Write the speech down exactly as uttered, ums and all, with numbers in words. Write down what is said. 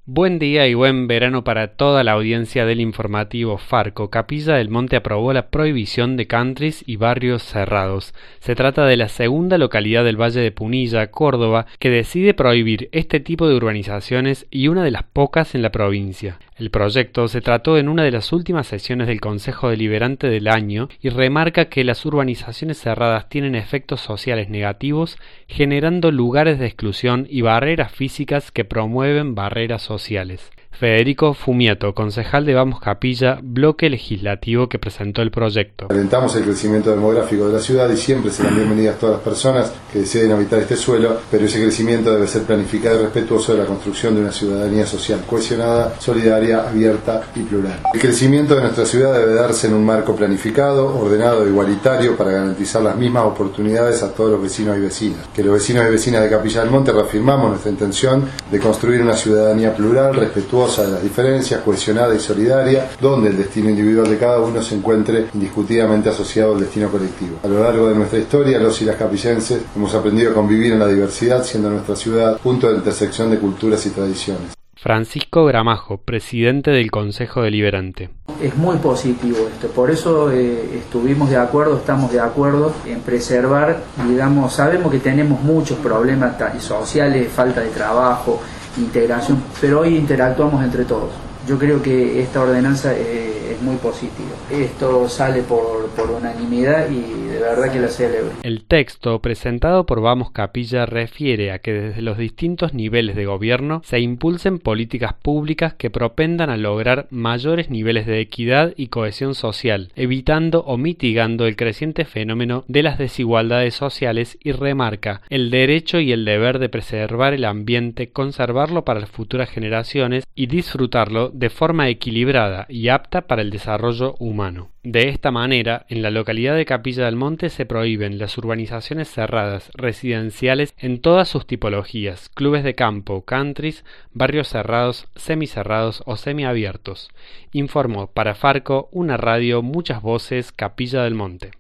Buen día y buen verano para toda la audiencia del informativo Farco. Capilla del Monte aprobó la prohibición de countries y barrios cerrados. Se trata de la segunda localidad del Valle de Punilla, Córdoba, que decide prohibir este tipo de urbanizaciones y una de las pocas en la provincia. El proyecto se trató en una de las últimas sesiones del Consejo Deliberante del año y remarca que las urbanizaciones cerradas tienen efectos sociales negativos, generando lugares de exclusión y barreras físicas que promueven barreras sociales. Federico Fumiato, concejal de Vamos Capilla, bloque legislativo que presentó el proyecto. Alentamos el crecimiento demográfico de la ciudad y siempre serán bienvenidas todas las personas que deseen habitar este suelo, pero ese crecimiento debe ser planificado y respetuoso de la construcción de una ciudadanía social cohesionada, solidaria, abierta y plural. El crecimiento de nuestra ciudad debe darse en un marco planificado, ordenado e igualitario para garantizar las mismas oportunidades a todos los vecinos y vecinas. Que los vecinos y vecinas de Capilla del Monte reafirmamos nuestra intención de construir una ciudadanía plural, respetuosa de las diferencias, cohesionada y solidaria, donde el destino individual de cada uno se encuentre indiscutidamente asociado al destino colectivo. A lo largo de nuestra historia, los y las capillenses hemos aprendido a convivir en la diversidad, siendo nuestra ciudad punto de intersección de culturas y tradiciones. Francisco Gramajo, presidente del Consejo Deliberante. Es muy positivo esto, por eso eh, estuvimos de acuerdo, estamos de acuerdo en preservar, digamos, sabemos que tenemos muchos problemas sociales, falta de trabajo, integración, pero hoy interactuamos entre todos. Yo creo que esta ordenanza eh, es muy positiva. Esto sale por, por unanimidad y de verdad que la celebro. El texto presentado por Vamos Capilla refiere a que desde los distintos niveles de gobierno se impulsen políticas públicas que propendan a lograr mayores niveles de equidad y cohesión social, evitando o mitigando el creciente fenómeno de las desigualdades sociales, y remarca el derecho y el deber de preservar el ambiente, conservarlo para las futuras generaciones y disfrutarlo de forma equilibrada y apta para el desarrollo humano. De esta manera, en la localidad de Capilla del Monte se prohíben las urbanizaciones cerradas residenciales en todas sus tipologías, clubes de campo, countries, barrios cerrados, semicerrados o semiabiertos. Informó para Farco, una radio, muchas voces, Capilla del Monte.